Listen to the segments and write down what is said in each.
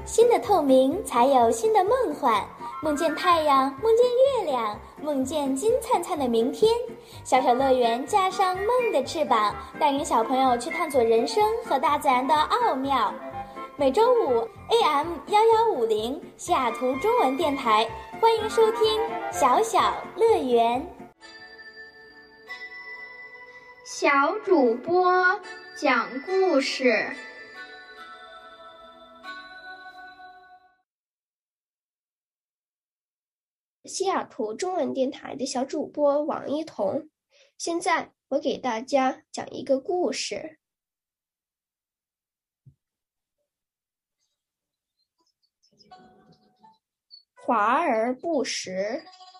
新的透明才有新的梦幻，梦见太阳，梦见月亮，梦见金灿灿的明天。小小乐园加上梦的翅膀，带领小朋友去探索人生和大自然的奥妙。每周五 AM1150西雅图中文电台，欢迎收听小小乐园。 小主播讲故事。 西雅图中文电台的小主播王一彤，现在我给大家讲一个故事。华而不实。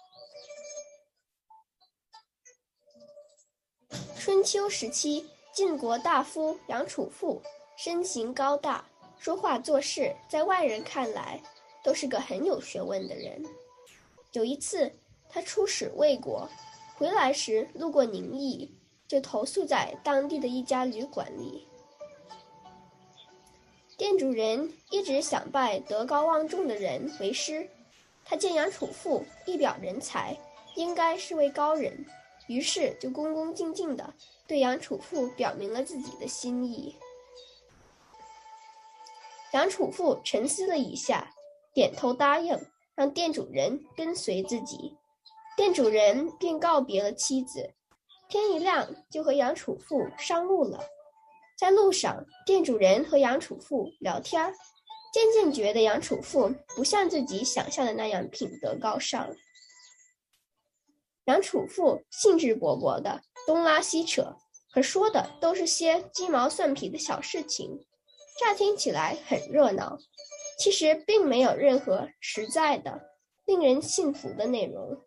春秋时期，晋国大夫杨楚父身形高大，说话做事在外人看来都是个很有学问的人。有一次，他出使魏国，回来时路过宁邑，就投宿在当地的一家旅馆里。店主人一直想拜德高望重的人为师，他见杨楚父一表人才，应该是位高人，于是就恭恭敬敬地对杨楚父表明了自己的心意。杨楚父沉思了一下，点头答应，让店主人跟随自己。店主人便告别了妻子，天一亮就和杨楚父上路了。在路上，店主人和杨楚父聊天，渐渐觉得杨楚父不像自己想象的那样品德高尚。杨楚父兴致勃勃的东拉西扯，可说的都是些鸡毛蒜皮的小事情，乍听起来很热闹，其实并没有任何实在的令人信服的内容。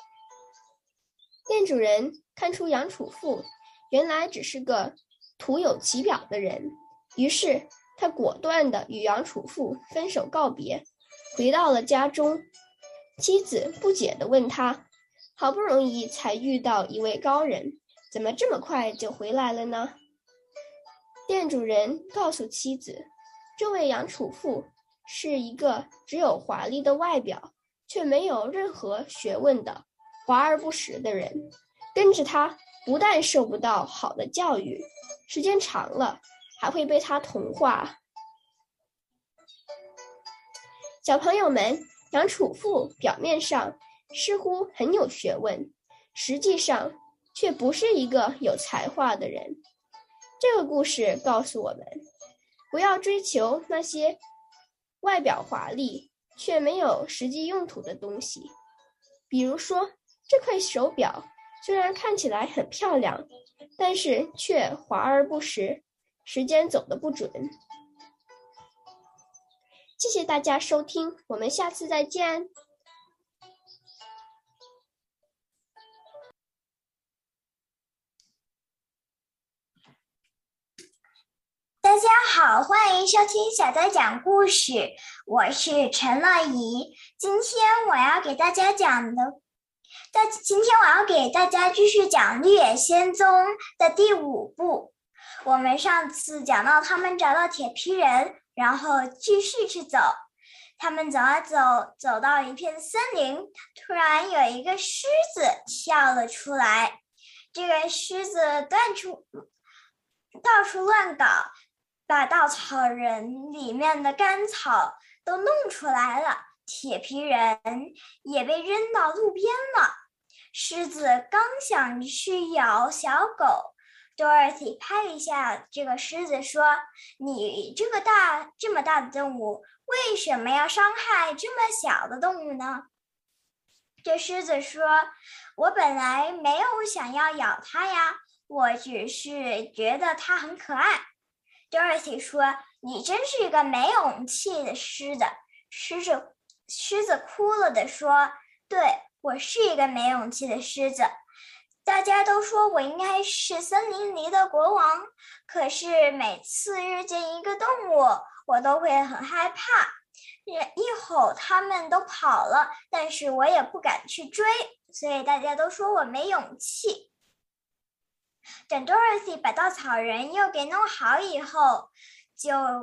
店主人看出杨楚父原来只是个徒有其表的人，于是他果断地与杨楚父分手告别，回到了家中。妻子不解地问他，好不容易才遇到一位高人，怎么这么快就回来了呢？店主人告诉妻子，这位杨楚父是一个只有华丽的外表，却没有任何学问的华而不实的人，跟着他不但受不到好的教育，时间长了还会被他同化。小朋友们，杨楚父表面上似乎很有学问，实际上却不是一个有才华的人。这个故事告诉我们，不要追求那些外表华丽却没有实际用途的东西。比如说，这块手表虽然看起来很漂亮，但是却华而不实，时间走得不准。谢谢大家收听，我们下次再见。 大家好，欢迎收听小仔讲故事，我是陈乐怡。今天我要给大家继续讲《绿野仙踪》的第5部。我们上次讲到他们找到铁皮人，然后继续去走。他们走啊走，走到一片森林，突然有一个狮子跳了出来。这个狮子到处乱搞，把稻草人里面的干草都弄出来了，铁皮人也被扔到路边了。狮子刚想去咬小狗，Dorothy 拍一下这个狮子说，你这么大的动物，为什么要伤害这么小的动物呢？这狮子说，我本来没有想要咬它呀，我只是觉得它很可爱。Dorothy 说，你真是一个没勇气的狮子。狮子哭了的说，对，我是一个没勇气的狮子。大家都说我应该是森林里的国王，可是每次遇见一个动物，我都会很害怕，一吼他们都跑了，但是我也不敢去追，所以大家都说我没勇气。等 Dorothy 把稻草人又给弄好以后，就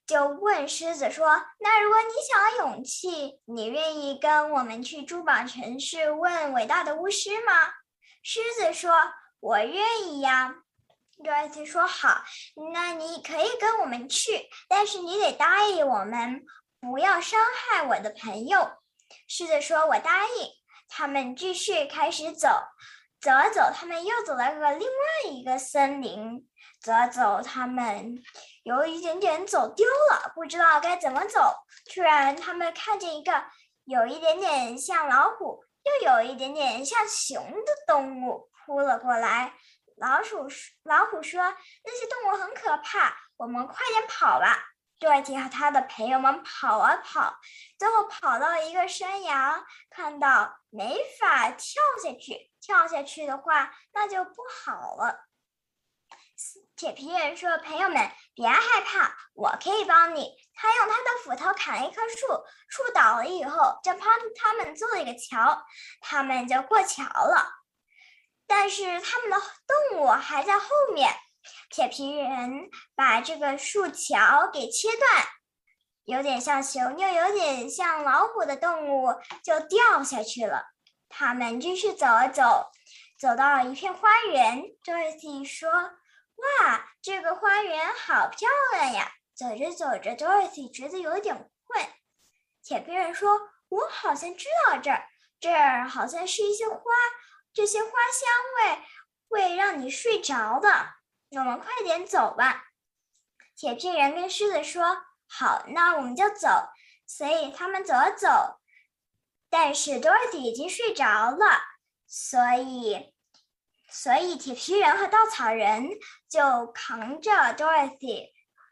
就问狮子说，那如果你想要勇气，你愿意跟我们去珠宝城市问伟大的巫师吗？狮子说，我愿意呀。Dorothy 说，好，那你可以跟我们去，但是你得答应我们不要伤害我的朋友。狮子说，我答应。他们继续开始走，走啊走，他们又走到另外一个森林。走啊走，他们有一点点走丢了，不知道该怎么走。突然，他们看见一个有一点点像老虎，又有一点点像熊的动物扑了过来。老虎说：“那些动物很可怕，我们快点跑吧。” Dorothy 和他的朋友们跑啊跑，最后跑到一个山崖，看到没法跳下去，跳下去的话那就不好了。铁皮人说：“朋友们，别害怕，我可以帮你。”他用他的斧头砍了一棵树，树倒了以后，就帮他们做了一个桥，他们就过桥了。但是他们的动物还在后面，铁皮人把这个树桥给切断，有点像熊又有点像老虎的动物就掉下去了。他们继续走啊走，走到了一片花园。Dorothy 说：“哇，这个花园好漂亮呀！”走着走着 ，Dorothy 觉得有点困。铁皮人说：“我好像知道这儿好像是一些花。”这些花香味会让你睡着的，我们快点走吧。铁皮人跟狮子说：“好，那我们就走。”所以他们走啊走，但是 Dorothy 已经睡着了，所以铁皮人和稻草人就扛着 Dorothy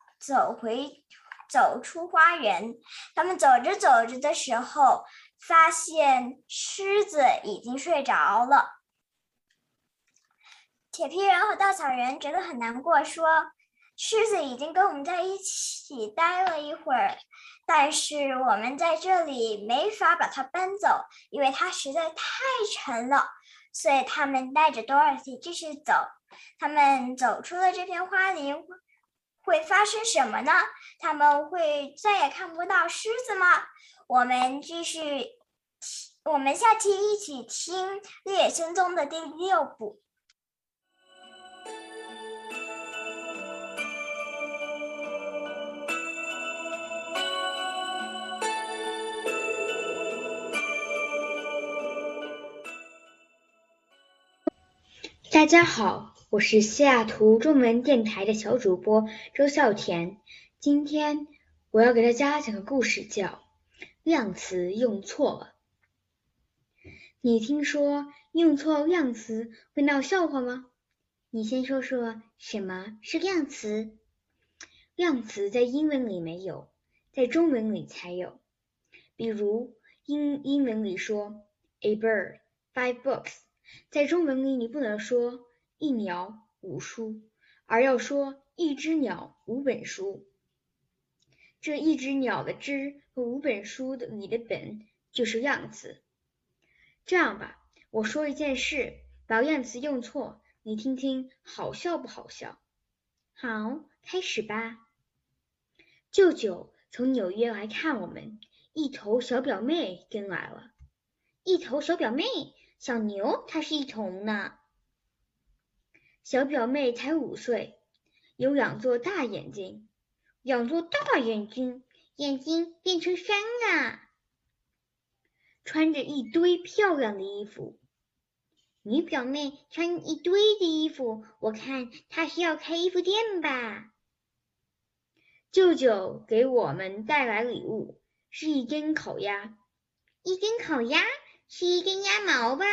走出花园。他们走着走着的时候，发现狮子已经睡着了。铁皮人和稻草人觉得很难过，说：“狮子已经跟我们在一起待了一会儿，但是我们在这里没法把它搬走，因为它实在太沉了。”所以他们带着 Dorothy 继续走。他们走出了这片花林，会发生什么呢？他们会再也看不到狮子吗？我们下期一起听《绿野仙踪》的第6部。 大家好，我是西雅图中文电台的小主播周孝田。今天我要给大家讲个故事，叫《量词用错了》。你听说用错量词会闹笑话吗？你先说说什么是量词？量词在英文里没有，在中文里才有。比如英文里说 A bird, 5 books， 在中文里你不能说一鸟5书，而要说一只鸟5本书。这一只鸟的只和5本书里的本就是量词。这样吧，我说一件事，把量词用错，你听听好笑不好笑？好，开始吧。舅舅从纽约来看我们，一头小表妹跟来了。一头小表妹，小牛才是一头呢。小表妹才5岁，有2座大眼睛，2座大眼睛，眼睛变成山了。穿着一堆漂亮的衣服。你表妹穿一堆的衣服，我看她是要开衣服店吧。舅舅给我们带来礼物，是一根烤鸭。一根烤鸭是一根鸭毛吧。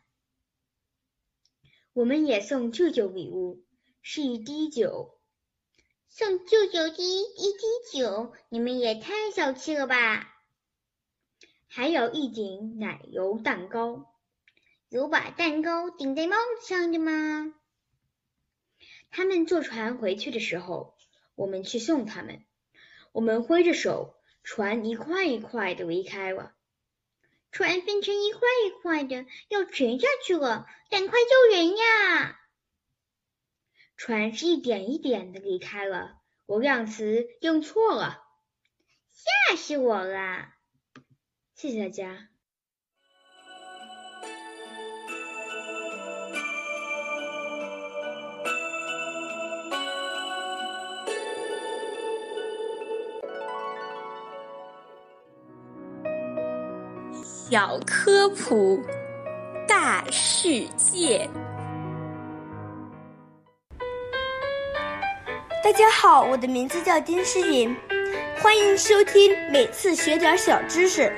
我们也送舅舅礼物，是一滴酒。送舅舅一滴酒，你们也太小气了吧。还有一顶奶油蛋糕。有把蛋糕顶在帽子上的吗？他们坐船回去的时候，我们去送他们。我们挥着手，船一块一块的离开了。船分成一块一块的，要沉下去了，赶快救人呀！船是一点一点的离开了， 我量词用错了，吓死我了！谢谢大家。 小科普，大世界。 大家好，我的名字叫丁诗颖，欢迎收听每次学点小知识。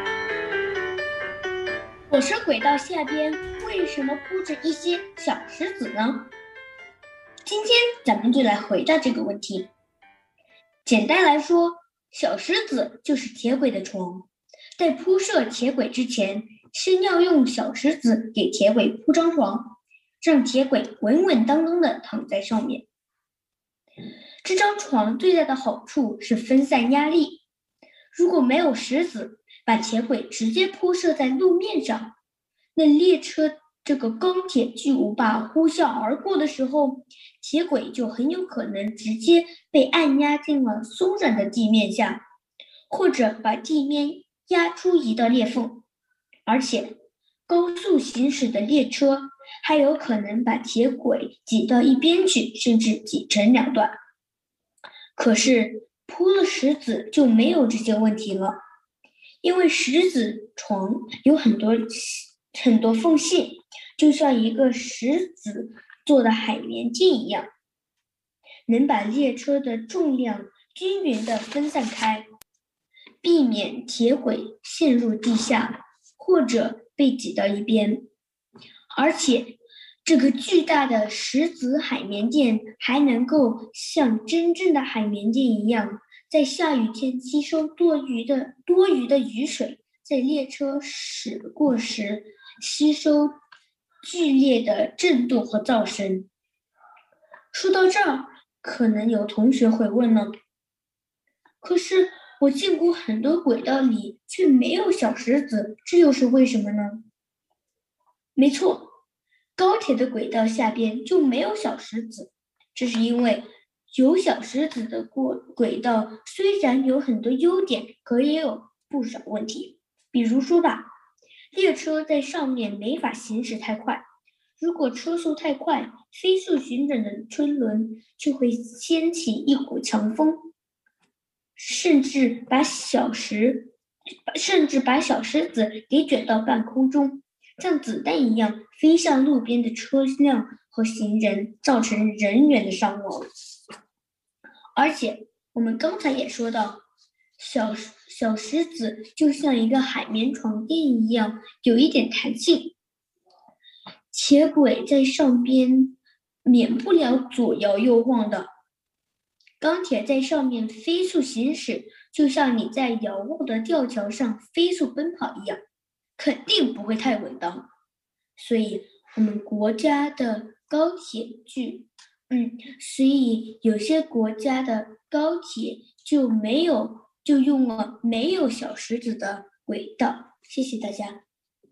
火车轨道下边为什么铺着一些小石子呢？今天咱们就来回答这个问题。简单来说，小石子就是铁轨的床，在铺设铁轨之前，先要用小石子给铁轨铺张床，让铁轨稳稳当当的躺在上面。这张床最大的好处是分散压力。如果没有石子，把铁轨直接铺设在路面上，那列车这个钢铁巨无霸呼啸而过的时候，铁轨就很有可能直接被按压进了松软的地面下，或者把地面压出一道裂缝。而且高速行驶的列车还有可能把铁轨挤到一边去，甚至挤成两段。可是铺了石子就没有这些问题了，因为石子床有很多缝隙，就像一个石子做的海绵垫一样，能把列车的重量均匀地分散开，避免铁轨陷入地下或者被挤到一边。而且这个巨大的石子海绵垫还能够像真正的海绵垫一样，在下雨天吸收多余的雨水，在列车驶过时吸收剧烈的震动和噪声。说到这儿，可能有同学会问了，可是我见过很多轨道里却没有小石子，这又是为什么呢？没错，高铁的轨道下边就没有小石子，这是因为有小石子的轨道虽然有很多优点，可也有不少问题。比如说吧，列车在上面没法行驶太快，如果车速太快，飞速旋转的车轮就会掀起一股强风，甚至把小石子给卷到半空中，像子弹一样飞向路边的车辆和行人，造成人员的伤亡。而且我们刚才也说到，小石子就像一个海绵床垫一样，有一点弹性，铁轨在上边免不了左摇右晃的。钢铁在上面飞速行驶，就像你在遥望的吊桥上飞速奔跑一样，肯定不会太稳当。所以我们国家的高铁所以有些国家的高铁就用了没有小石子的轨道。谢谢大家。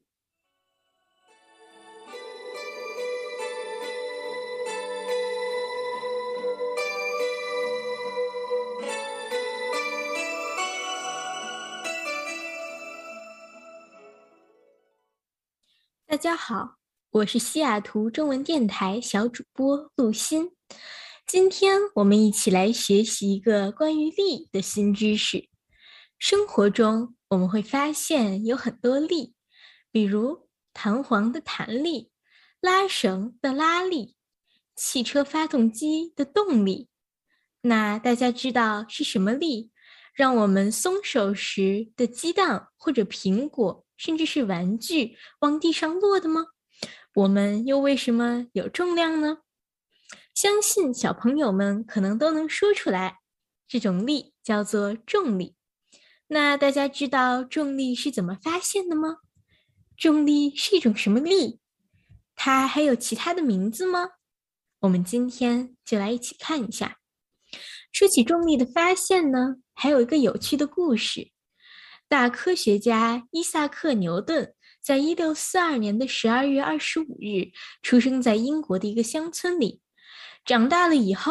大家好，我是西雅图中文电台小主播陆欣。今天我们一起来学习一个关于力的新知识。生活中我们会发现有很多力，比如弹簧的弹力、拉绳的拉力、汽车发动机的动力。那大家知道是什么力让我们松手时的鸡蛋或者苹果甚至是玩具往地上落的吗？我们又为什么有重量呢？相信小朋友们可能都能说出来，这种力叫做重力。那大家知道重力是怎么发现的吗？重力是一种什么力？它还有其他的名字吗？我们今天就来一起看一下。说起重力的发现呢，还有一个有趣的故事。大科学家伊萨克·牛顿在1642年的12月25日出生在英国的一个乡村里。长大了以后，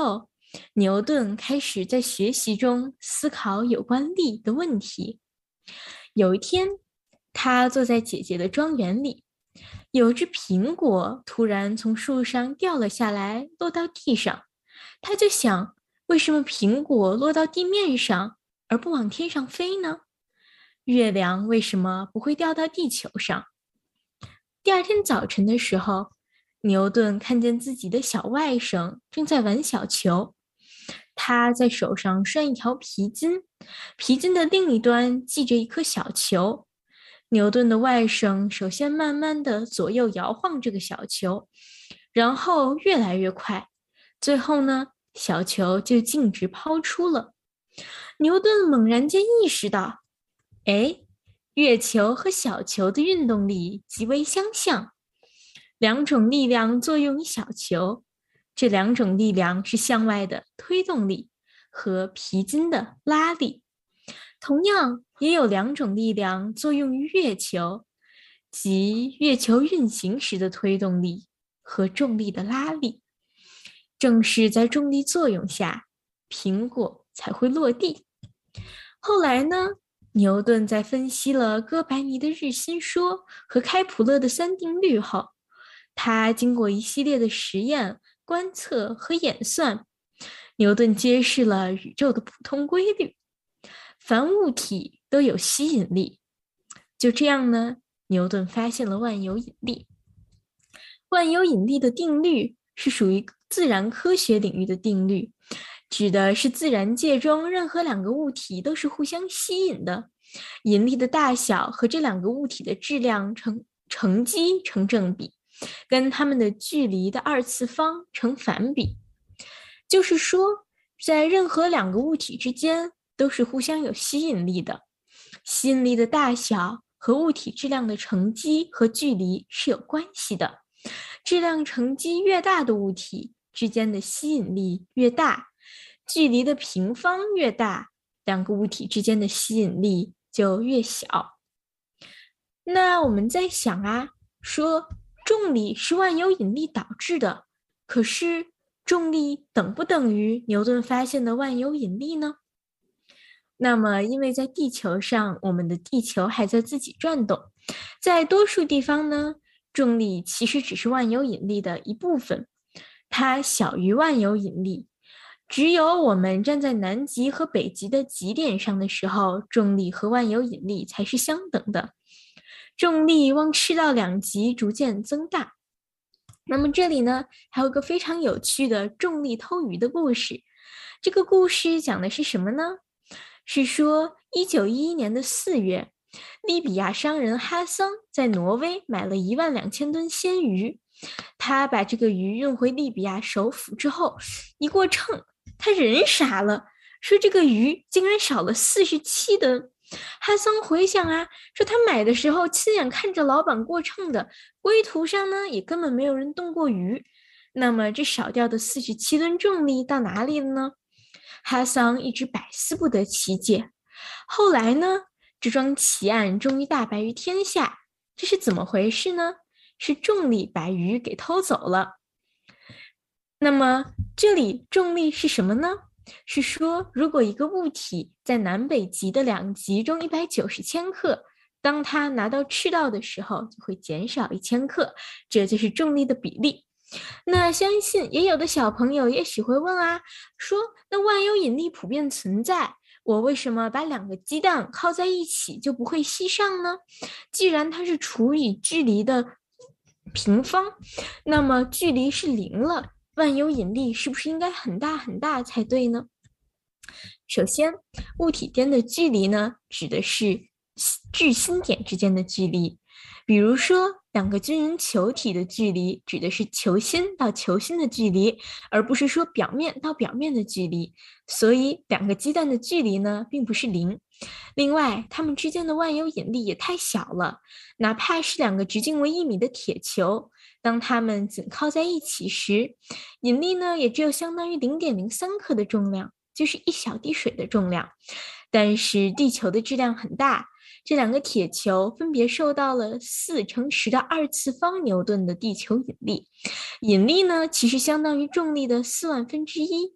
牛顿开始在学习中思考有关力的问题。有一天，他坐在姐姐的庄园里，有只苹果突然从树上掉了下来，落到地上。他就想，为什么苹果落到地面上，而不往天上飞呢？月亮为什么不会掉到地球上？第二天早晨的时候，牛顿看见自己的小外甥正在玩小球，他在手上拴一条皮筋，皮筋的另一端系着一颗小球。牛顿的外甥首先慢慢地左右摇晃这个小球，然后越来越快，最后呢，小球就径直抛出了。牛顿猛然间意识到，月球和小球的运动力极为相像，两种力量作用于小球，这两种力量是向外的推动力和皮筋的拉力。同样，也有两种力量作用于月球，即月球运行时的推动力和重力的拉力。正是在重力作用下，苹果才会落地。后来呢，牛顿在分析了哥白尼的日心说和开普勒的三定律后，他经过一系列的实验、观测和演算，牛顿揭示了宇宙的普通规律：凡物体都有吸引力。就这样呢，牛顿发现了万有引力。万有引力的定律是属于自然科学领域的定律，指的是自然界中任何两个物体都是互相吸引的，引力的大小和这两个物体的质量乘积成正比，跟它们的距离的二次方成反比。就是说，在任何两个物体之间都是互相有吸引力的，吸引力的大小和物体质量的乘积和距离是有关系的。质量乘积越大的物体之间的吸引力越大，距离的平方越大，两个物体之间的吸引力就越小。那我们在想啊，说重力是万有引力导致的，可是重力等不等于牛顿发现的万有引力呢？那么因为在地球上，我们的地球还在自己转动，在多数地方呢，重力其实只是万有引力的一部分，它小于万有引力。只有我们站在南极和北极的极点上的时候，重力和万有引力才是相等的。重力往赤道两极逐渐增大。那么这里呢，还有个非常有趣的重力偷鱼的故事。这个故事讲的是什么呢？是说1911年的4月，利比亚商人哈桑在挪威买了12000吨鲜鱼。他把这个鱼运回利比亚首府之后，一过秤，他人傻了，说这个鱼竟然少了47吨。哈桑回想啊，说他买的时候亲眼看着老板过秤的，归途上呢也根本没有人动过鱼。那么这少掉的47吨重力到哪里了呢？哈桑一直百思不得其解。后来呢，这桩奇案终于大白于天下。这是怎么回事呢？是重力把鱼给偷走了。那么这里重力是什么呢？是说，如果一个物体在南北极的两极中190千克，当它拿到赤道的时候，就会减少1000克，这就是重力的比例。那相信也有的小朋友也许会问啊，说那万有引力普遍存在，我为什么把两个鸡蛋靠在一起就不会吸上呢？既然它是除以距离的平方，那么距离是0了，万有引力是不是应该很大很大才对呢？首先，物体间的距离呢，指的是质心点之间的距离。比如说，两个均匀球体的距离指的是球心到球心的距离，而不是说表面到表面的距离。所以，两个鸡蛋的距离呢，并不是0。另外，它们之间的万有引力也太小了，哪怕是两个直径为1米的铁球，当它们紧靠在一起时，引力呢，也只有相当于0.03克的重量，就是1小滴水的重量。但是地球的质量很大，这两个铁球分别受到了4乘10的2次方牛顿的地球引力。引力呢，其实相当于重力的4万分之一，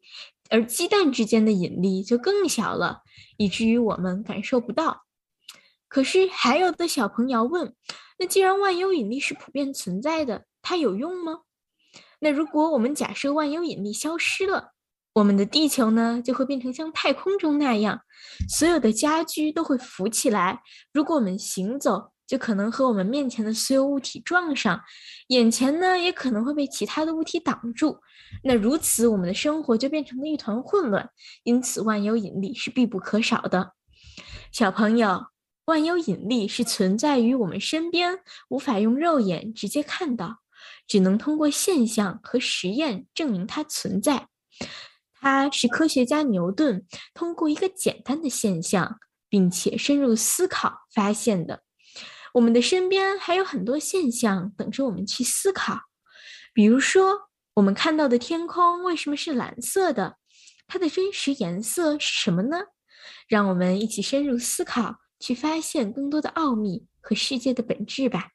而鸡蛋之间的引力就更小了，以至于我们感受不到。可是还有的小朋友问，那既然万有引力是普遍存在的，它有用吗？那如果我们假设万有引力消失了，我们的地球呢就会变成像太空中那样，所有的家居都会浮起来。如果我们行走，就可能和我们面前的所有物体撞上，眼前呢也可能会被其他的物体挡住。那如此，我们的生活就变成了一团混乱。因此，万有引力是必不可少的。小朋友，万有引力是存在于我们身边，无法用肉眼直接看到，只能通过现象和实验证明它存在。它是科学家牛顿通过一个简单的现象，并且深入思考发现的。我们的身边还有很多现象等着我们去思考，比如说，我们看到的天空为什么是蓝色的？它的真实颜色是什么呢？让我们一起深入思考，去发现更多的奥秘和世界的本质吧。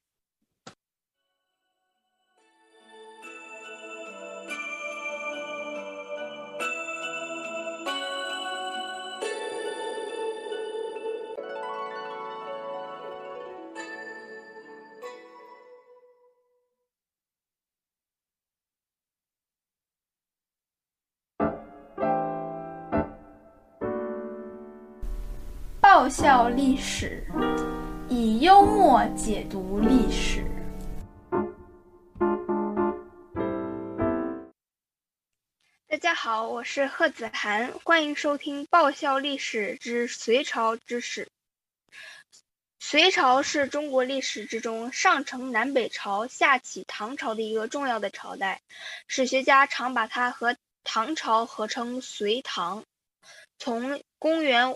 爆笑历史，以幽默解读历史。大家好，我是贺子涵，欢迎收听爆笑历史之隋朝之史。隋朝是中国历史之中上承南北朝下启唐朝的一个重要的朝代，史学家常把它和唐朝合称隋唐。从公元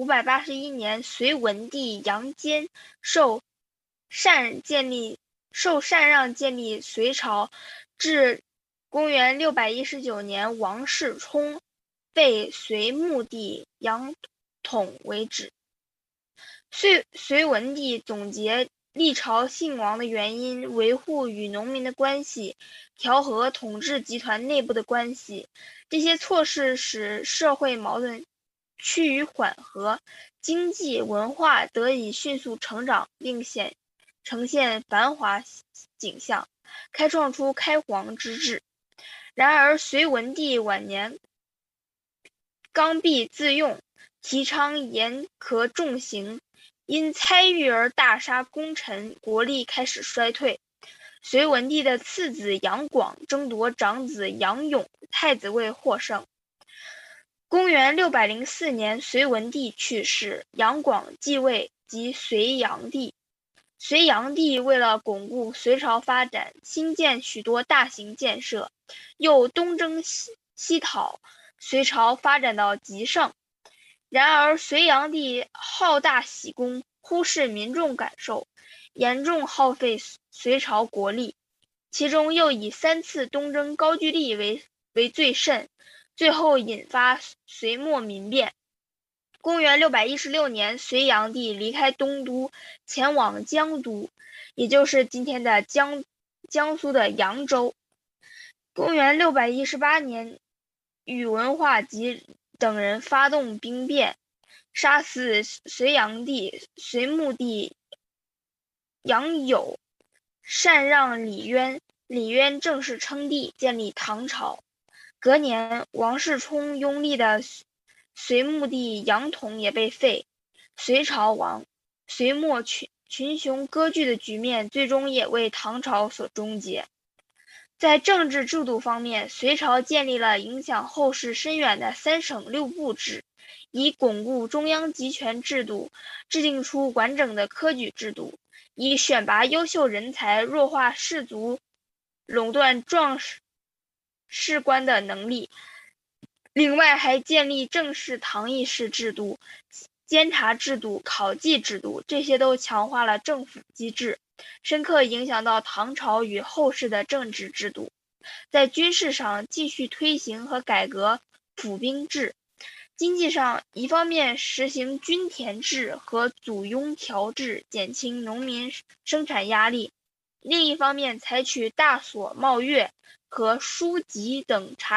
581年隋文帝杨坚受禅让建立隋朝，至公元619年王世充废隋穆帝杨统为止。隋文帝总结历朝兴亡的原因，维护与农民的关系，调和统治集团内部的关系。这些措施使社会矛盾趋于缓和，经济文化得以迅速成长，并呈现繁华景象，开创出开皇之治。然而隋文帝晚年刚愎自用，提倡严苛重刑，因猜疑而大杀功臣，国力开始衰退。隋文帝的次子杨广争夺长子杨勇太子位获胜。公元604年，隋文帝去世，杨广继位，即隋炀帝。隋炀帝为了巩固隋朝发展，兴建许多大型建设，又东征西讨，隋朝发展到极盛。然而隋炀帝好大喜功，忽视民众感受，严重耗费隋朝国力，其中又以3次东征高句丽为最甚，最后引发隋末民变。公元616年，隋炀帝离开东都，前往江都，也就是今天的江苏的扬州。公元618年，宇文化及等人发动兵变，杀死隋炀帝、隋穆帝杨友，禅让李渊，李渊正式称帝，建立唐朝。隔年，王世充拥立的隋穆帝杨统也被废，隋朝亡。隋末群雄割据的局面最终也为唐朝所终结。在政治制度方面，隋朝建立了影响后世深远的3省6部制，以巩固中央集权制度，制定出完整的科举制度，以选拔优秀人才，弱化士族垄断壮士官的能力。另外还建立正式堂议式制度、监察制度、考绩制度，这些都强化了政府机制，深刻影响到唐朝与后世的政治制度。在军事上继续推行和改革府兵制，经济上一方面实行均田制和祖庸调制，减轻农民生产压力，另一方面采取大所冒月和书籍等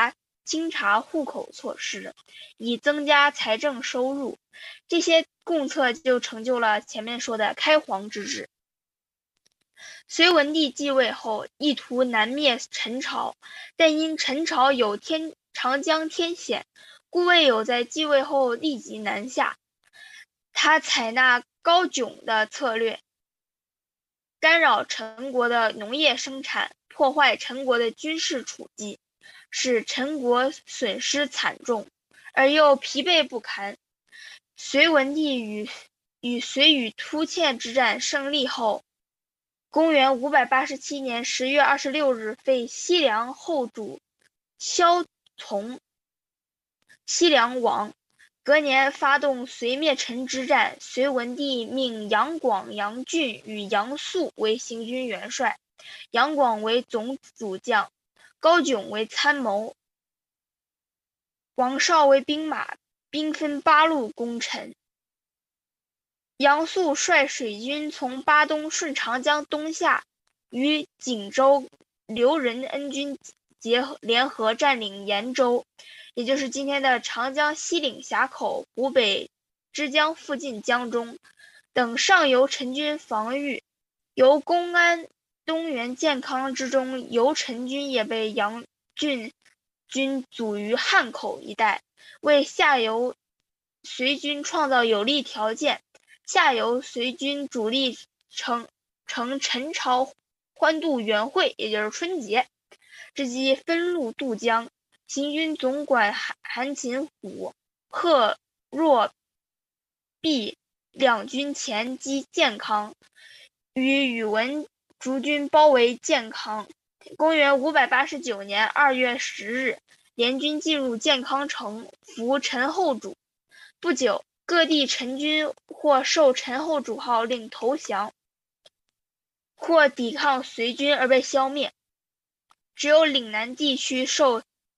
清查户口措施，以增加财政收入。这些共策就成就了前面说的开皇之治。隋文帝继位后，意图南灭陈朝，但因陈朝有长江天险，故未有在继位后立即南下。他采纳高炯的策略，干扰陈国的农业生产，破坏陈国的军事处境，使陈国损失惨重，而又疲惫不堪。隋文帝与隋与突厥之战胜利后，公元587年10月26日废西凉后主萧从，西凉亡。隔年发动隋灭陈之战，隋文帝命杨广、杨俊与杨素为行军元帅，杨广为总主将，高炯为参谋，王绍为兵马，兵分8路攻陈。杨素率水军从巴东顺长江东下，与锦州刘仁恩军联合占领延州，也就是今天的长江西岭峡口、湖北之江附近江中等上游陈军防御。由公安、东原、建康之中，游陈军也被杨俊军阻于汉口一带，为下游隋军创造有利条件。下游隋军主力乘陈朝欢度元会，也就是春节之机，分路渡江。行军总管韩擒虎、贺若弼两军前击建康，与宇文逐军包围建康。公元589年2月10日，联军进入建康城，俘陈后主。不久，各地陈军或受陈后主号令投降，或抵抗隋军而被消灭。只有岭南地区受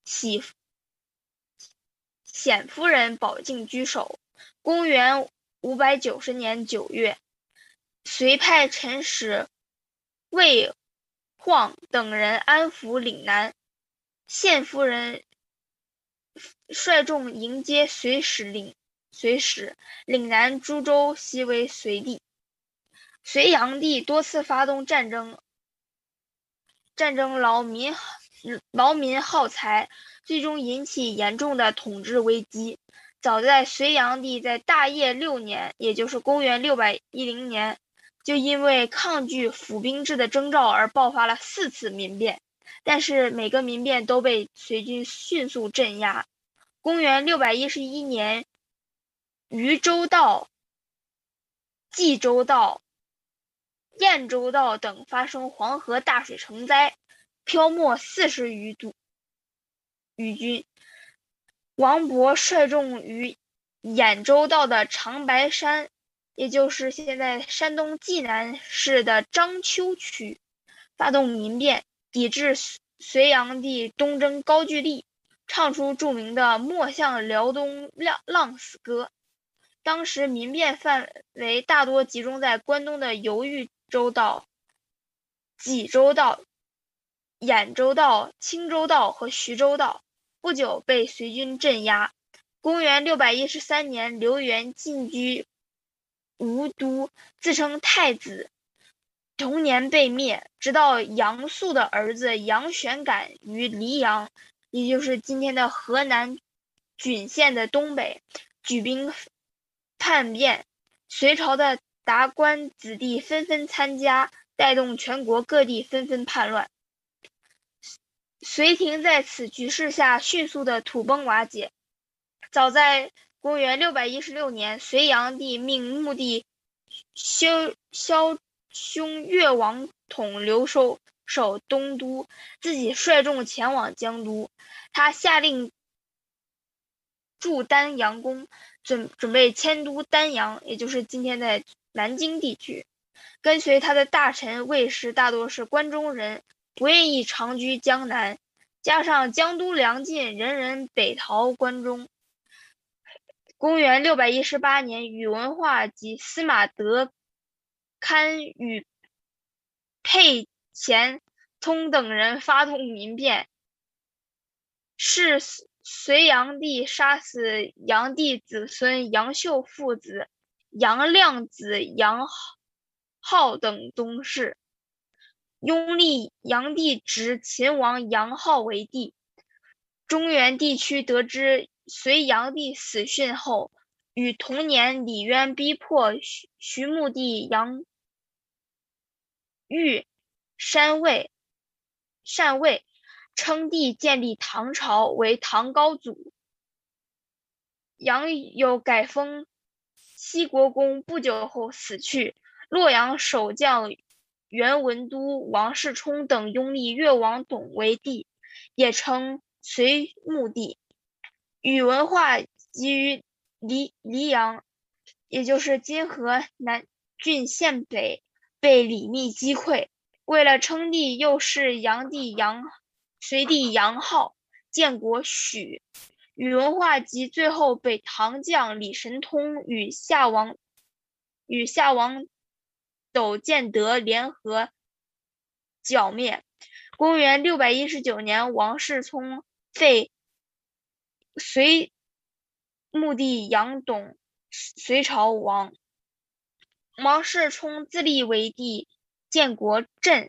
显夫人保境居守。公元590年9月，隋派陈使魏晃等人安抚岭南，献夫人率众迎接隋使，岭南诸州悉为隋地。隋炀帝多次发动战争劳民耗财，最终引起严重的统治危机。早在隋炀帝在大业6年，也就是公元610年，就因为抗拒府兵制的征召而爆发了4次民变，但是每个民变都被隋军迅速镇压。公元611年，渝州道、冀州道、燕州道等发生黄河大水成灾，漂没40余军。王勃率众于兖州道的长白山，也就是现在山东济南市的章丘区，发动民变，抵制隋炀帝东征高句丽，唱出著名的莫向辽东浪死歌。当时民变范围大多集中在关东的犹豫州道、济州道、兖州道、青州道和徐州道，不久被隋军镇压。公元613年，刘元进居吴都，自称太子，同年被灭。直到杨素的儿子杨玄感于黎阳，也就是今天的河南浚县的东北，举兵叛变，隋朝的达官子弟纷纷参加，带动全国各地纷纷叛乱。隋廷在此局势下迅速的土崩瓦解。早在公元616年，隋炀帝命穆帝萧兄越王统留守东都，自己率众前往江都。他下令筑丹阳宫，准备迁都丹阳，也就是今天的南京地区。跟随他的大臣卫士大多是关中人，不愿意长居江南，加上江都粮尽，人人北逃关中。公元618年，宇文化及司马德堪与沛前通等人发动民变， 是隋炀帝杀死炀帝子孙杨秀父子杨亮子杨浩等宗室，拥立炀帝侄秦王杨浩为帝。中原地区得知隋炀帝死讯后，于同年李渊逼迫徐穆帝杨玉禅位，称帝建立唐朝为唐高祖。杨有改封西国公，不久后死去。洛阳守将袁文都、王世充等拥立越王董为帝，也称隋穆帝。宇文化急于黎阳，也就是今河南郡县北，被李密击溃。为了称帝，又是隋帝杨浩建国许。宇文化及最后被唐将李神通与夏王斗建德联合剿灭。公元619年，王世充废隋穆帝杨董，隋朝亡。王世充自立为帝，建国正，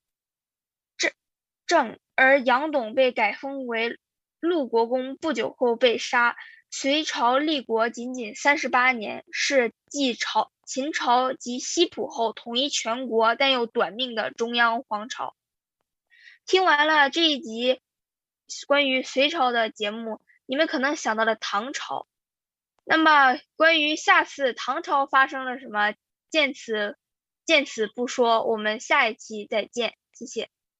而杨董被改封为陆国公，不久后被杀。隋朝立国仅仅38年，是继秦朝及西普后统一全国但又短命的中央皇朝。听完了这一集关于隋朝的节目，你们可能想到了唐朝。那么关于下次唐朝发生了什么，见此不说，我们下一期再见，谢谢。